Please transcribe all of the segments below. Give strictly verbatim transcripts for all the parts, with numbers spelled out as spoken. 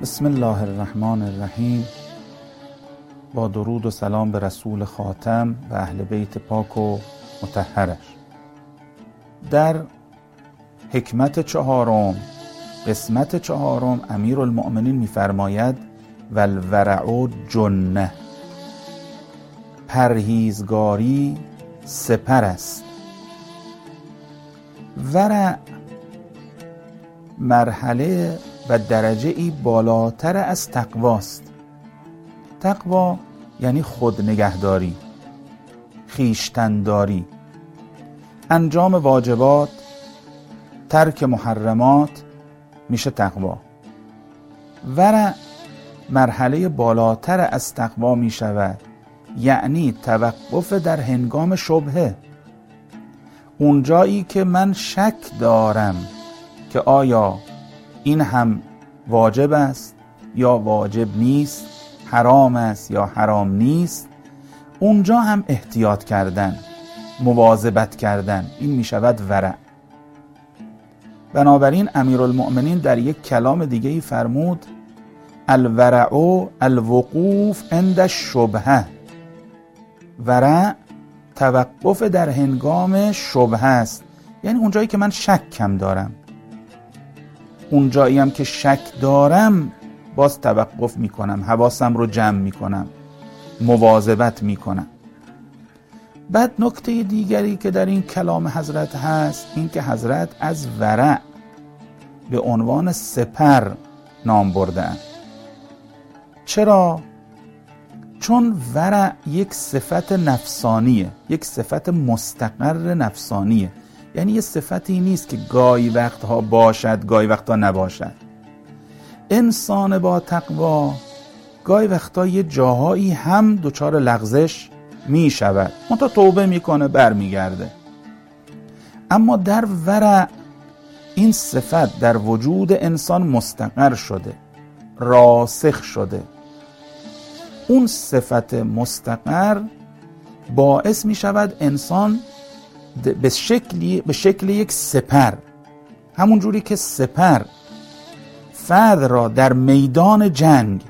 بسم الله الرحمن الرحیم. با درود و سلام به رسول خاتم و اهل بیت پاک و مطهرش. در حکمت چهارم قسمت چهارم امیرالمؤمنین می‌فرماید والورع جنه، پرهیزگاری سپر است. ورع مرحله و درجه ای بالاتر از تقواست. تقوا یعنی خود نگهداری، خویشتن‌داری، انجام واجبات، ترک محرمات میشه تقوا. ورع مرحله بالاتر از تقوا می شود، یعنی توقف در هنگام شبهه. اونجایی که من شک دارم که آیا این هم واجب است یا واجب نیست، حرام است یا حرام نیست، اونجا هم احتیاط کردن، مواظبت کردن، این می شود ورع. بنابراین امیرالمؤمنین در یک کلام دیگه ای فرمود الورع الوقوف عند الشبهه. ورع توقف در هنگام شبهه است، یعنی اونجایی که من شکم دارم، اونجایی هم که شک دارم باز توقف میکنم، حواسم رو جمع میکنم، مواظبت میکنم. بعد نکته دیگری که در این کلام حضرت هست این که حضرت از ورع به عنوان سپر نام برده‌اند. چرا؟ چون ورع یک صفت نفسانیه، یک صفت مستقر نفسانیه، یعنی یه صفتی نیست که گاهی وقتها باشد گاهی وقتها نباشد. انسان با تقوا گاهی وقتها یه جاهایی هم دچار لغزش می شود، منتها توبه میکنه برمیگرده. اما در ورع این صفت در وجود انسان مستقر شده، راسخ شده. اون صفت مستقر باعث می شود انسان به شکلی به شکل یک سپر، همون جوری که سپر فرد را در میدان جنگ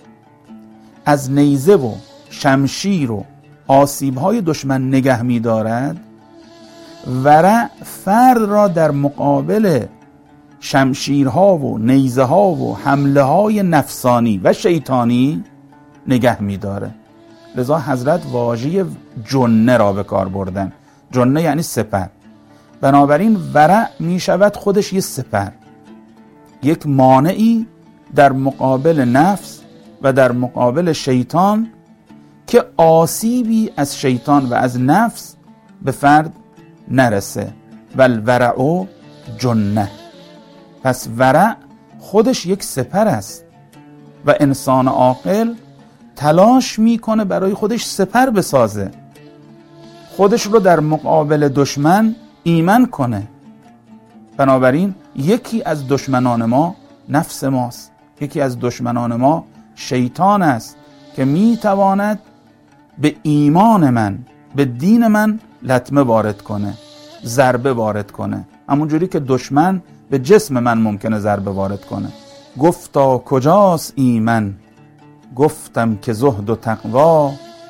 از نیزه و شمشیر و آسیب‌های دشمن نگه می‌دارد، ورع فرد را در مقابل شمشیرها و نیزه‌ها و حمله‌های نفسانی و شیطانی نگه می‌داره. لذا حضرت واژه جنه را به کار بردن. جنه یعنی سپر. بنابراین ورع می‌شود خودش یک سپر، یک مانعی در مقابل نفس و در مقابل شیطان که آسیبی از شیطان و از نفس به فرد نرسه. والورع جنه. پس ورع خودش یک سپر است و انسان عاقل تلاش میکنه برای خودش سپر بسازه، خودش رو در مقابل دشمن ایمن کنه. بنابراین یکی از دشمنان ما نفس ماست، یکی از دشمنان ما شیطان است که میتواند به ایمان من، به دین من لطمه وارد کنه، ضربه وارد کنه، همونجوری که دشمن به جسم من ممکنه ضربه وارد کنه. گفتا کجاست ایمن، گفتم که زهد و تقوا،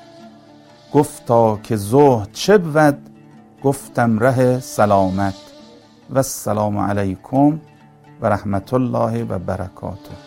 گفتا که زهد چه بود، گفتم ره سلامت. و السلام علیکم و رحمت الله و برکاته.